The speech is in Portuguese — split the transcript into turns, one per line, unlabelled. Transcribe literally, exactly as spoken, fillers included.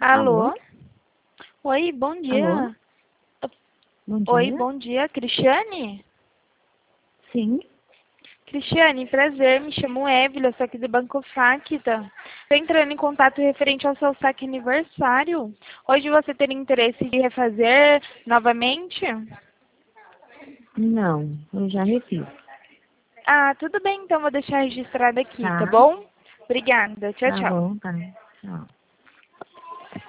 Alô?
Alô?
Oi, bom
Alô?
dia.
Bom
Oi,
dia.
bom dia, Cristiane?
Sim.
Cristiane, prazer, me chamo Evelyn, eu sou aqui do Banco Facta. Estou entrando em contato referente ao seu saque aniversário. Hoje você teria interesse de refazer novamente?
Não, eu já refiz.
Ah, tudo bem, então vou deixar registrado aqui, tá
Tá?
bom? Obrigada, tchau,
Tá
tchau.
bom, tá. Tchau.